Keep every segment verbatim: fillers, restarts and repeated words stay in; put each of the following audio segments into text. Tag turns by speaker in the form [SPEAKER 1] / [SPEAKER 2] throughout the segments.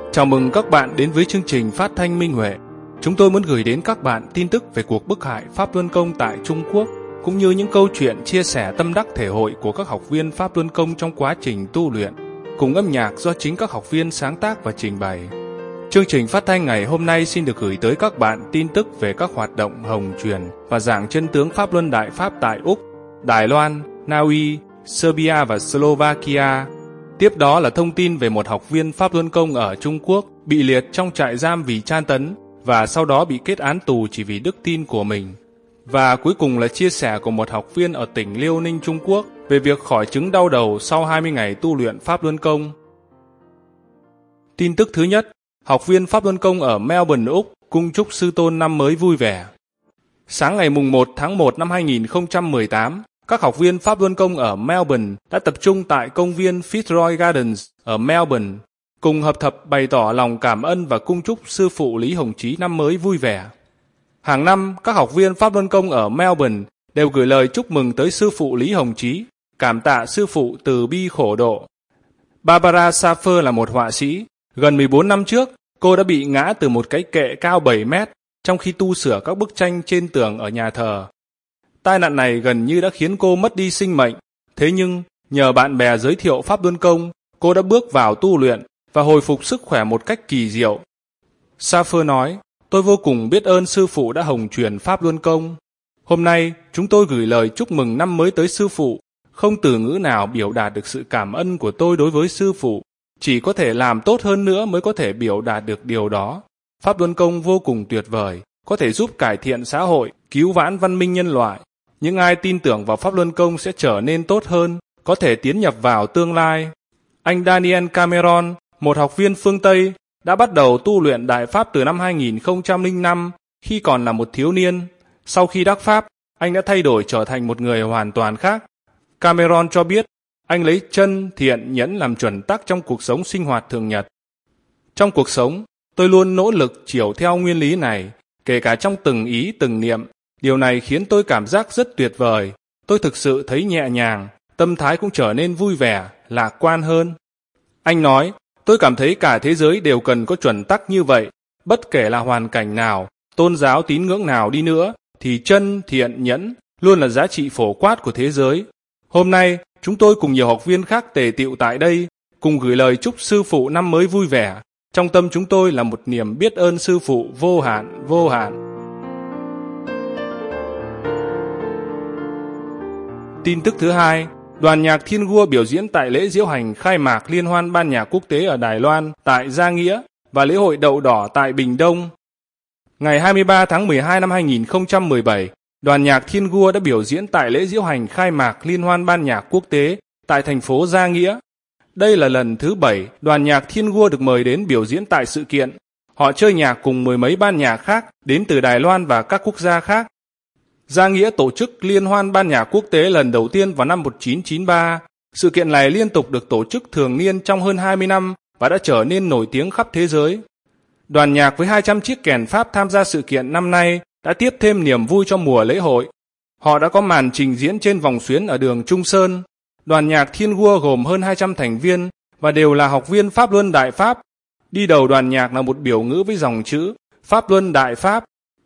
[SPEAKER 1] Chào mừng các bạn đến với chương trình phát thanh Minh Huệ. Chúng tôi muốn gửi đến các bạn tin tức về cuộc bức hại Pháp Luân Công tại Trung Quốc, cũng như những câu chuyện chia sẻ tâm đắc thể hội của các học viên Pháp Luân Công trong quá trình tu luyện, cùng âm nhạc do chính các học viên sáng tác và trình bày. Chương trình phát thanh ngày hôm nay xin được gửi tới các bạn tin tức về các hoạt động hồng truyền và giảng chân tướng Pháp Luân Đại Pháp tại Úc, Đài Loan, Na Uy, Serbia và Slovakia. Tiếp đó là thông tin về một học viên Pháp Luân Công ở Trung Quốc bị liệt trong trại giam vì tra tấn và sau đó bị kết án tù chỉ vì đức tin của mình. Và cuối cùng là chia sẻ của một học viên ở tỉnh Liêu Ninh, Trung Quốc về việc khỏi chứng đau đầu sau hai mươi ngày tu luyện Pháp Luân Công. Tin tức thứ nhất, học viên Pháp Luân Công ở Melbourne, Úc cung chúc sư tôn năm mới vui vẻ. Sáng ngày mùng một tháng một năm hai nghìn không trăm mười tám, các học viên Pháp Luân Công ở Melbourne đã tập trung tại công viên Fitzroy Gardens ở Melbourne, cùng hợp thập bày tỏ lòng cảm ơn và cung chúc sư phụ Lý Hồng Chí năm mới vui vẻ. Hàng năm, các học viên Pháp Luân Công ở Melbourne đều gửi lời chúc mừng tới sư phụ Lý Hồng Chí, cảm tạ sư phụ từ bi khổ độ. Barbara Schaffer là một họa sĩ. Gần mười bốn năm trước, cô đã bị ngã từ một cái kệ cao bảy mét trong khi tu sửa các bức tranh trên tường ở nhà thờ. Tai nạn này gần như đã khiến cô mất đi sinh mệnh. Thế nhưng, nhờ bạn bè giới thiệu Pháp Luân Công, cô đã bước vào tu luyện và hồi phục sức khỏe một cách kỳ diệu. Schaffer nói, tôi vô cùng biết ơn sư phụ đã hồng truyền Pháp Luân Công. Hôm nay, chúng tôi gửi lời chúc mừng năm mới tới sư phụ. Không từ ngữ nào biểu đạt được sự cảm ơn của tôi đối với sư phụ. Chỉ có thể làm tốt hơn nữa mới có thể biểu đạt được điều đó. Pháp Luân Công vô cùng tuyệt vời, có thể giúp cải thiện xã hội, cứu vãn văn minh nhân loại. Những ai tin tưởng vào Pháp Luân Công sẽ trở nên tốt hơn, có thể tiến nhập vào tương lai. Anh Daniel Cameron, một học viên phương Tây, đã bắt đầu tu luyện Đại Pháp từ năm hai nghìn không trăm lẻ năm khi còn là một thiếu niên. Sau khi đắc Pháp, anh đã thay đổi trở thành một người hoàn toàn khác. Cameron cho biết, anh lấy chân, thiện, nhẫn làm chuẩn tắc trong cuộc sống sinh hoạt thường nhật. Trong cuộc sống, tôi luôn nỗ lực chiều theo nguyên lý này, kể cả trong từng ý từng niệm. Điều này khiến tôi cảm giác rất tuyệt vời. Tôi thực sự thấy nhẹ nhàng, tâm thái cũng trở nên vui vẻ, lạc quan hơn. Anh nói, tôi cảm thấy cả thế giới đều cần có chuẩn tắc như vậy. Bất kể là hoàn cảnh nào, tôn giáo tín ngưỡng nào đi nữa, thì chân, thiện, nhẫn luôn là giá trị phổ quát của thế giới. Hôm nay, chúng tôi cùng nhiều học viên khác tề tựu tại đây, cùng gửi lời chúc sư phụ năm mới vui vẻ. Trong tâm chúng tôi là một niềm biết ơn sư phụ vô hạn, vô hạn. Tin tức thứ hai, đoàn nhạc Thiên Gua biểu diễn tại lễ diễu hành khai mạc Liên hoan ban nhạc quốc tế ở Đài Loan tại Gia Nghĩa và lễ hội đậu đỏ tại Bình Đông. Ngày hai mươi ba tháng mười hai năm hai nghìn không trăm mười bảy, đoàn nhạc Thiên Gua đã biểu diễn tại lễ diễu hành khai mạc Liên hoan ban nhạc quốc tế tại thành phố Gia Nghĩa. Đây là lần thứ bảy đoàn nhạc Thiên Gua được mời đến biểu diễn tại sự kiện. Họ chơi nhạc cùng mười mấy ban nhạc khác đến từ Đài Loan và các quốc gia khác. Gia Nghĩa tổ chức Liên hoan ban nhạc quốc tế lần đầu tiên vào năm một nghìn chín trăm chín mươi ba. Sự kiện này liên tục được tổ chức thường niên trong hơn hai mươi năm và đã trở nên nổi tiếng khắp thế giới. Đoàn nhạc với hai trăm chiếc kèn Pháp tham gia sự kiện năm nay đã tiếp thêm niềm vui cho mùa lễ hội. Họ đã có màn trình diễn trên vòng xuyến ở đường Trung Sơn. Đoàn nhạc Thiên Gua gồm hơn hai trăm thành viên và đều là học viên Pháp Luân Đại Pháp. Đi đầu đoàn nhạc là một biểu ngữ với dòng chữ Pháp Luân Đại Pháp.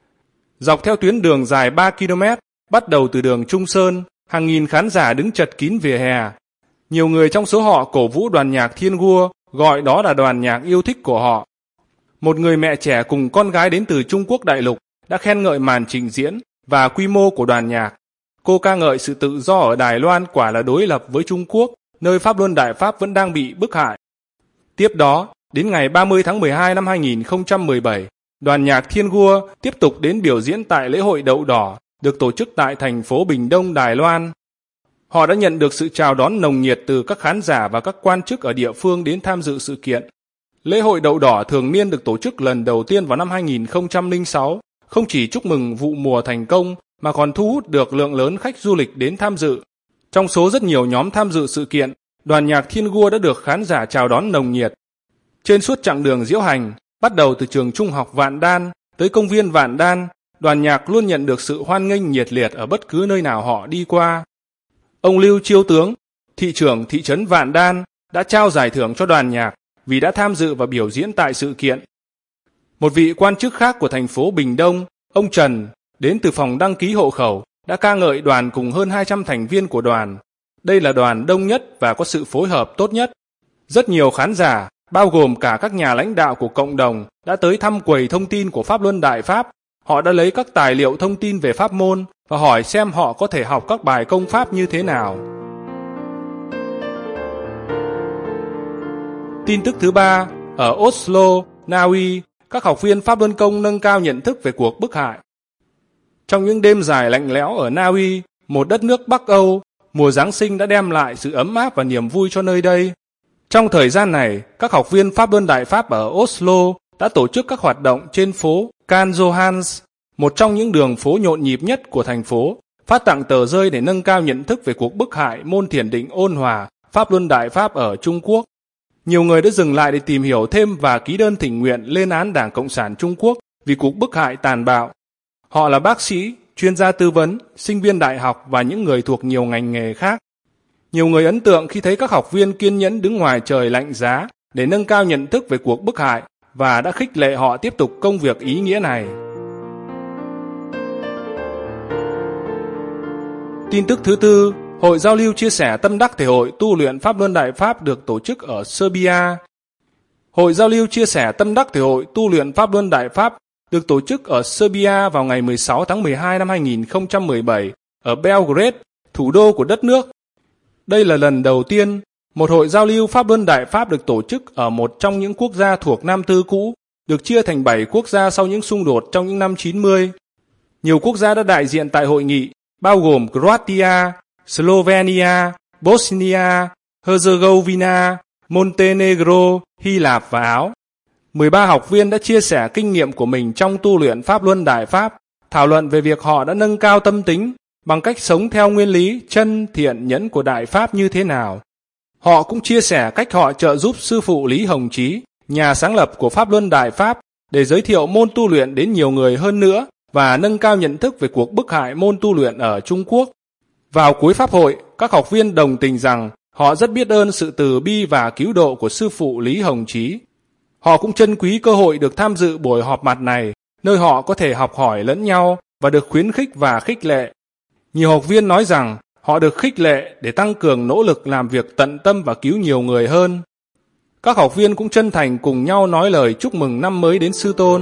[SPEAKER 1] Dọc theo tuyến đường dài ba ki lô mét, bắt đầu từ đường Trung Sơn, hàng nghìn khán giả đứng chật kín vỉa hè. Nhiều người trong số họ cổ vũ đoàn nhạc Thiên Gua, gọi đó là đoàn nhạc yêu thích của họ. Một người mẹ trẻ cùng con gái đến từ Trung Quốc đại lục đã khen ngợi màn trình diễn và quy mô của đoàn nhạc. Cô ca ngợi sự tự do ở Đài Loan quả là đối lập với Trung Quốc, nơi Pháp Luân Đại Pháp vẫn đang bị bức hại. Tiếp đó, đến ngày ba mươi tháng mười hai năm hai nghìn không trăm mười bảy, đoàn nhạc Thiên Gua tiếp tục đến biểu diễn tại lễ hội đậu đỏ được tổ chức tại thành phố Bình Đông, Đài Loan. Họ đã nhận được sự chào đón nồng nhiệt từ các khán giả và các quan chức ở địa phương đến tham dự sự kiện. Lễ hội đậu đỏ thường niên được tổ chức lần đầu tiên vào năm hai nghìn không trăm lẻ sáu, không chỉ chúc mừng vụ mùa thành công mà còn thu hút được lượng lớn khách du lịch đến tham dự. Trong số rất nhiều nhóm tham dự sự kiện, đoàn nhạc Thiên Gua đã được khán giả chào đón nồng nhiệt. Trên suốt chặng đường diễu hành, bắt đầu từ trường trung học Vạn Đan tới công viên Vạn Đan, đoàn nhạc luôn nhận được sự hoan nghênh nhiệt liệt ở bất cứ nơi nào họ đi qua. Ông Lưu Chiêu Tướng, thị trưởng thị trấn Vạn Đan, đã trao giải thưởng cho đoàn nhạc. vì đã tham dự và biểu diễn tại sự kiện. Một vị quan chức khác của thành phố Bình Đông, ông Trần, đến từ phòng đăng ký hộ khẩu, đã ca ngợi đoàn cùng hơn hai trăm thành viên của đoàn. Đây là đoàn đông nhất và có sự phối hợp tốt nhất. Rất nhiều khán giả, bao gồm cả các nhà lãnh đạo của cộng đồng, đã tới thăm quầy thông tin của Pháp Luân Đại Pháp. Họ đã lấy các tài liệu thông tin về pháp môn và hỏi xem họ có thể học các bài công pháp như thế nào. Tin tức thứ ba, ở Oslo, Na Uy, các học viên Pháp Luân Công nâng cao nhận thức về cuộc bức hại. Trong những đêm dài lạnh lẽo ở Na Uy, một đất nước Bắc Âu, mùa Giáng sinh đã đem lại sự ấm áp và niềm vui cho nơi đây. Trong thời gian này, các học viên Pháp Luân Đại Pháp ở Oslo đã tổ chức các hoạt động trên phố Karl Johans, một trong những đường phố nhộn nhịp nhất của thành phố, phát tặng tờ rơi để nâng cao nhận thức về cuộc bức hại môn thiền định ôn hòa Pháp Luân Đại Pháp ở Trung Quốc. Nhiều người đã dừng lại để tìm hiểu thêm và ký đơn thỉnh nguyện lên án Đảng Cộng sản Trung Quốc vì cuộc bức hại tàn bạo. Họ là bác sĩ, chuyên gia tư vấn, sinh viên đại học và những người thuộc nhiều ngành nghề khác. Nhiều người ấn tượng khi thấy các học viên kiên nhẫn đứng ngoài trời lạnh giá để nâng cao nhận thức về cuộc bức hại và đã khích lệ họ tiếp tục công việc ý nghĩa này. Tin tức thứ tư, Hội giao lưu chia sẻ tâm đắc thể hội tu luyện Pháp Luân Đại Pháp được tổ chức ở Serbia. Hội giao lưu chia sẻ tâm đắc thể hội tu luyện Pháp Luân Đại Pháp được tổ chức ở Serbia vào ngày mười sáu tháng mười hai năm hai nghìn không trăm mười bảy ở Belgrade, thủ đô của đất nước. Đây là lần đầu tiên một hội giao lưu Pháp Luân Đại Pháp được tổ chức ở một trong những quốc gia thuộc Nam Tư cũ, được chia thành bảy quốc gia sau những xung đột trong những năm chín mươi. Nhiều quốc gia đã đại diện tại hội nghị, bao gồm Croatia, Slovenia, Bosnia, Herzegovina, Montenegro, Hy Lạp và Áo. mười ba học viên đã chia sẻ kinh nghiệm của mình trong tu luyện Pháp Luân Đại Pháp, thảo luận về việc họ đã nâng cao tâm tính bằng cách sống theo nguyên lý chân thiện nhẫn của Đại Pháp như thế nào. Họ cũng chia sẻ cách họ trợ giúp sư phụ Lý Hồng Chí, nhà sáng lập của Pháp Luân Đại Pháp, để giới thiệu môn tu luyện đến nhiều người hơn nữa và nâng cao nhận thức về cuộc bức hại môn tu luyện ở Trung Quốc. Vào cuối pháp hội, các học viên đồng tình rằng họ rất biết ơn sự từ bi và cứu độ của sư phụ Lý Hồng Chí. Họ cũng trân quý cơ hội được tham dự buổi họp mặt này, nơi họ có thể học hỏi lẫn nhau và được khuyến khích và khích lệ. Nhiều học viên nói rằng họ được khích lệ để tăng cường nỗ lực làm việc tận tâm và cứu nhiều người hơn. Các học viên cũng chân thành cùng nhau nói lời chúc mừng năm mới đến Sư Tôn.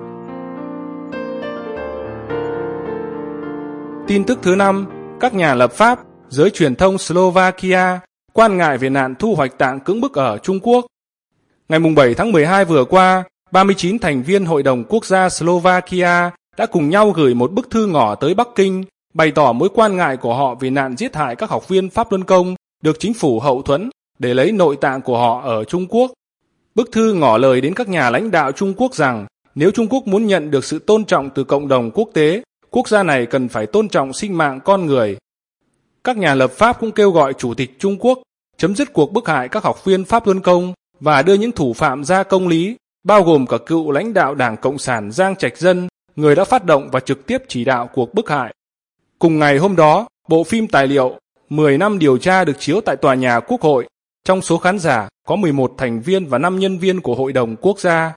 [SPEAKER 1] Tin tức thứ năm, các nhà lập pháp, giới truyền thông Slovakia quan ngại về nạn thu hoạch tạng cưỡng bức ở Trung Quốc. Ngày bảy tháng mười hai vừa qua, ba mươi chín thành viên Hội đồng Quốc gia Slovakia đã cùng nhau gửi một bức thư ngỏ tới Bắc Kinh, bày tỏ mối quan ngại của họ về nạn giết hại các học viên Pháp Luân Công được chính phủ hậu thuẫn để lấy nội tạng của họ ở Trung Quốc. Bức thư ngỏ lời đến các nhà lãnh đạo Trung Quốc rằng nếu Trung Quốc muốn nhận được sự tôn trọng từ cộng đồng quốc tế, quốc gia này cần phải tôn trọng sinh mạng con người. Các nhà lập pháp cũng kêu gọi Chủ tịch Trung Quốc chấm dứt cuộc bức hại các học viên Pháp Luân Công và đưa những thủ phạm ra công lý, bao gồm cả cựu lãnh đạo Đảng Cộng sản Giang Trạch Dân, người đã phát động và trực tiếp chỉ đạo cuộc bức hại. Cùng ngày hôm đó, bộ phim tài liệu mười năm điều tra được chiếu tại tòa nhà Quốc hội. Trong số khán giả có mười một thành viên và năm nhân viên của Hội đồng Quốc gia.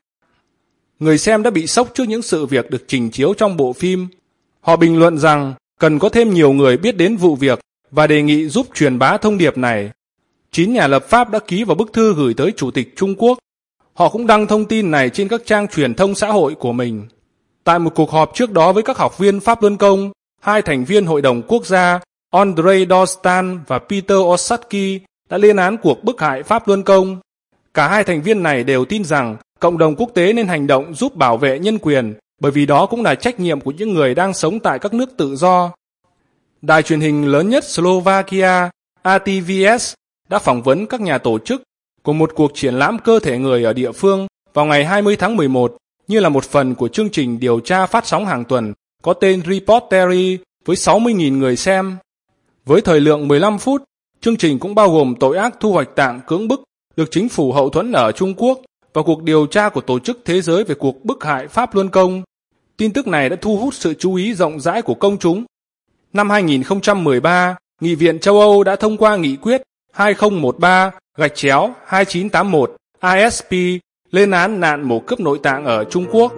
[SPEAKER 1] Người xem đã bị sốc trước những sự việc được trình chiếu trong bộ phim. Họ bình luận rằng cần có thêm nhiều người biết đến vụ việc và đề nghị giúp truyền bá thông điệp này. Chín nhà lập pháp đã ký vào bức thư gửi tới Chủ tịch Trung Quốc. Họ cũng đăng thông tin này trên các trang truyền thông xã hội của mình. Tại một cuộc họp trước đó với các học viên Pháp Luân Công, hai thành viên Hội đồng Quốc gia, Andrei Dostan và Peter Ossatki, đã lên án cuộc bức hại Pháp Luân Công. Cả hai thành viên này đều tin rằng cộng đồng quốc tế nên hành động giúp bảo vệ nhân quyền, bởi vì đó cũng là trách nhiệm của những người đang sống tại các nước tự do. Đài truyền hình lớn nhất Slovakia, a tê vê ét, đã phỏng vấn các nhà tổ chức của một cuộc triển lãm cơ thể người ở địa phương vào ngày hai mươi tháng mười một, như là một phần của chương trình điều tra phát sóng hàng tuần có tên Reportery với sáu mươi nghìn người xem. Với thời lượng mười lăm phút, chương trình cũng bao gồm tội ác thu hoạch tạng cưỡng bức được chính phủ hậu thuẫn ở Trung Quốc và cuộc điều tra của Tổ chức Thế giới về cuộc bức hại Pháp Luân Công. Tin tức này đã thu hút sự chú ý rộng rãi của công chúng. Năm hai nghìn không trăm mười ba, Nghị viện châu Âu đã thông qua nghị quyết hai không một ba gạch chéo hai chín tám mốt I S P lên án nạn mổ cướp nội tạng ở Trung Quốc.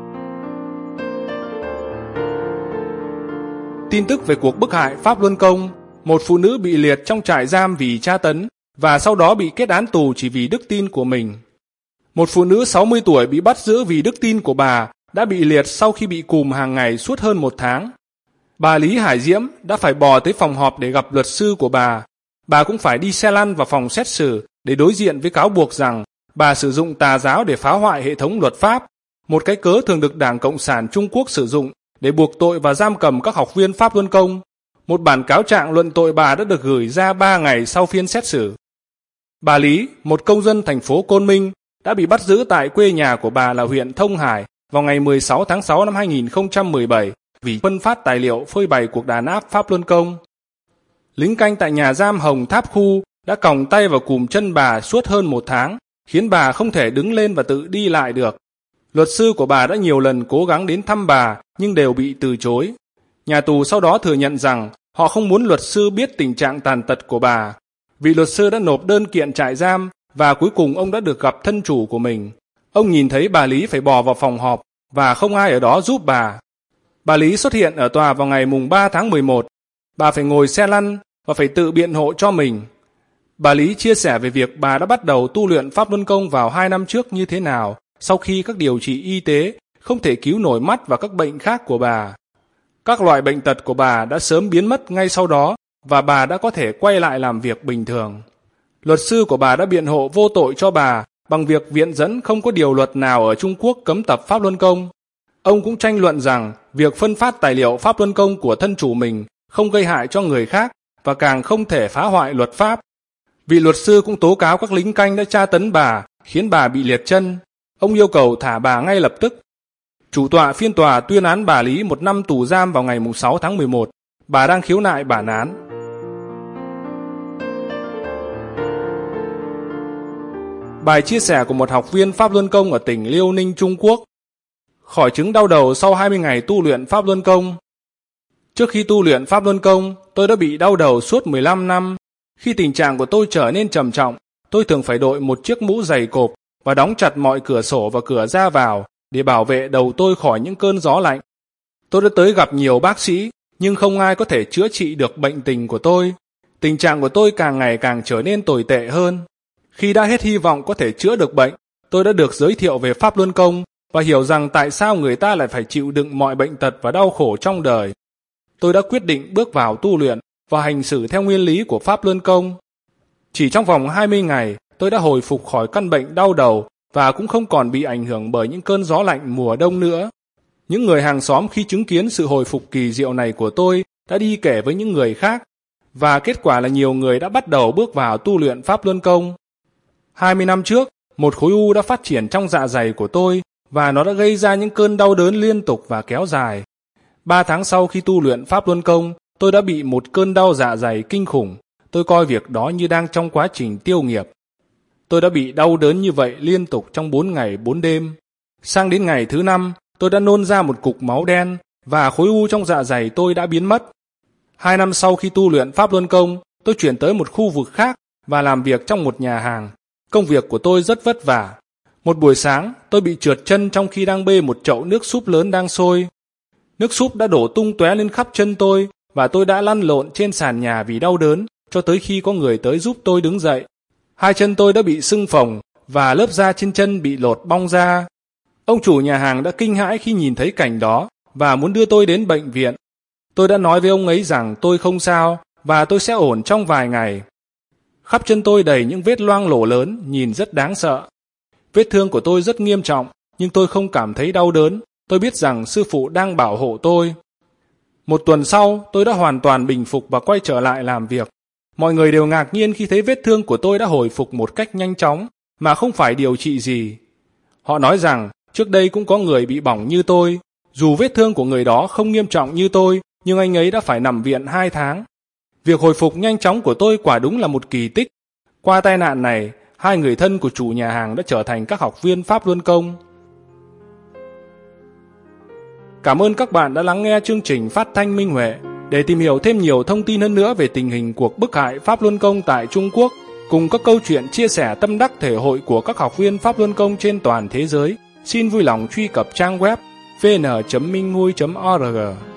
[SPEAKER 1] Tin tức về cuộc bức hại Pháp Luân Công, một phụ nữ bị liệt trong trại giam vì tra tấn và sau đó bị kết án tù chỉ vì đức tin của mình. Một phụ nữ sáu mươi tuổi bị bắt giữ vì đức tin của bà đã bị liệt sau khi bị cùm hàng ngày suốt hơn một tháng. Bà Lý Hải Diễm đã phải bò tới phòng họp để gặp luật sư của bà. Bà cũng phải đi xe lăn vào phòng xét xử để đối diện với cáo buộc rằng bà sử dụng tà giáo để phá hoại hệ thống luật pháp, một cái cớ thường được Đảng Cộng sản Trung Quốc sử dụng để buộc tội và giam cầm các học viên Pháp Luân Công. Một bản cáo trạng luận tội bà đã được gửi ra ba ngày sau phiên xét xử. Bà Lý, một công dân thành phố Côn Minh, đã bị bắt giữ tại quê nhà của bà là huyện Thông Hải vào ngày mười sáu tháng sáu năm hai nghìn không trăm mười bảy vì phân phát tài liệu phơi bày cuộc đàn áp Pháp Luân Công. Lính canh tại nhà giam Hồng Tháp Khu đã còng tay vào cùm chân bà suốt hơn một tháng, khiến bà không thể đứng lên và tự đi lại được. Luật sư của bà đã nhiều lần cố gắng đến thăm bà nhưng đều bị từ chối. Nhà tù sau đó thừa nhận rằng họ không muốn luật sư biết tình trạng tàn tật của bà. Vị luật sư đã nộp đơn kiện trại giam và cuối cùng ông đã được gặp thân chủ của mình. Ông nhìn thấy bà Lý phải bò vào phòng họp và không ai ở đó giúp bà. Bà Lý xuất hiện ở tòa vào ngày mùng ba tháng mười một. Bà phải ngồi xe lăn và phải tự biện hộ cho mình. Bà Lý chia sẻ về việc bà đã bắt đầu tu luyện Pháp Luân Công vào hai năm trước như thế nào sau khi các điều trị y tế không thể cứu nổi mắt và các bệnh khác của bà. Các loại bệnh tật của bà đã sớm biến mất ngay sau đó và bà đã có thể quay lại làm việc bình thường. Luật sư của bà đã biện hộ vô tội cho bà bằng việc viện dẫn không có điều luật nào ở Trung Quốc cấm tập Pháp Luân Công. Ông cũng tranh luận rằng việc phân phát tài liệu Pháp Luân Công của thân chủ mình không gây hại cho người khác và càng không thể phá hoại luật pháp. Vị luật sư cũng tố cáo các lính canh đã tra tấn bà, khiến bà bị liệt chân. Ông yêu cầu thả bà ngay lập tức. Chủ tọa phiên tòa tuyên án bà Lý một năm tù giam vào ngày sáu tháng mười một. Bà đang khiếu nại bản án. Bài chia sẻ của một học viên Pháp Luân Công ở tỉnh Liêu Ninh, Trung Quốc. Khỏi chứng đau đầu sau hai mươi ngày tu luyện Pháp Luân Công. Trước khi tu luyện Pháp Luân Công, tôi đã bị đau đầu suốt mười lăm năm. Khi tình trạng của tôi trở nên trầm trọng, tôi thường phải đội một chiếc mũ dày cộp và đóng chặt mọi cửa sổ và cửa ra vào để bảo vệ đầu tôi khỏi những cơn gió lạnh. Tôi đã tới gặp nhiều bác sĩ, nhưng không ai có thể chữa trị được bệnh tình của tôi. Tình trạng của tôi càng ngày càng trở nên tồi tệ hơn. Khi đã hết hy vọng có thể chữa được bệnh, tôi đã được giới thiệu về Pháp Luân Công và hiểu rằng tại sao người ta lại phải chịu đựng mọi bệnh tật và đau khổ trong đời. Tôi đã quyết định bước vào tu luyện và hành xử theo nguyên lý của Pháp Luân Công. Chỉ trong vòng hai mươi ngày, tôi đã hồi phục khỏi căn bệnh đau đầu và cũng không còn bị ảnh hưởng bởi những cơn gió lạnh mùa đông nữa. Những người hàng xóm khi chứng kiến sự hồi phục kỳ diệu này của tôi đã đi kể với những người khác, và kết quả là nhiều người đã bắt đầu bước vào tu luyện Pháp Luân Công. hai mươi năm trước, một khối u đã phát triển trong dạ dày của tôi và nó đã gây ra những cơn đau đớn liên tục và kéo dài. Ba tháng sau khi tu luyện Pháp Luân Công, tôi đã bị một cơn đau dạ dày kinh khủng. Tôi coi việc đó như đang trong quá trình tiêu nghiệp. Tôi đã bị đau đớn như vậy liên tục trong bốn ngày bốn đêm. Sang đến ngày thứ năm, tôi đã nôn ra một cục máu đen và khối u trong dạ dày tôi đã biến mất. Hai năm sau khi tu luyện Pháp Luân Công, tôi chuyển tới một khu vực khác và làm việc trong một nhà hàng. Công việc của tôi rất vất vả. Một buổi sáng, tôi bị trượt chân trong khi đang bê một chậu nước súp lớn đang sôi. Nước súp đã đổ tung tóe lên khắp chân tôi và tôi đã lăn lộn trên sàn nhà vì đau đớn cho tới khi có người tới giúp tôi đứng dậy. Hai chân tôi đã bị sưng phồng và lớp da trên chân bị lột bong ra. Ông chủ nhà hàng đã kinh hãi khi nhìn thấy cảnh đó và muốn đưa tôi đến bệnh viện. Tôi đã nói với ông ấy rằng tôi không sao và tôi sẽ ổn trong vài ngày. Khắp chân tôi đầy những vết loang lổ lớn, nhìn rất đáng sợ. Vết thương của tôi rất nghiêm trọng, nhưng tôi không cảm thấy đau đớn. Tôi biết rằng sư phụ đang bảo hộ tôi. Một tuần sau, tôi đã hoàn toàn bình phục và quay trở lại làm việc. Mọi người đều ngạc nhiên khi thấy vết thương của tôi đã hồi phục một cách nhanh chóng, mà không phải điều trị gì. Họ nói rằng, trước đây cũng có người bị bỏng như tôi. Dù vết thương của người đó không nghiêm trọng như tôi, nhưng anh ấy đã phải nằm viện hai tháng. Việc hồi phục nhanh chóng của tôi quả đúng là một kỳ tích. Qua tai nạn này, hai người thân của chủ nhà hàng đã trở thành các học viên Pháp Luân Công. Cảm ơn các bạn đã lắng nghe chương trình phát thanh Minh Huệ. Để tìm hiểu thêm nhiều thông tin hơn nữa về tình hình cuộc bức hại Pháp Luân Công tại Trung Quốc, cùng các câu chuyện chia sẻ tâm đắc thể hội của các học viên Pháp Luân Công trên toàn thế giới, xin vui lòng truy cập trang web vê en chấm minh ngui chấm org.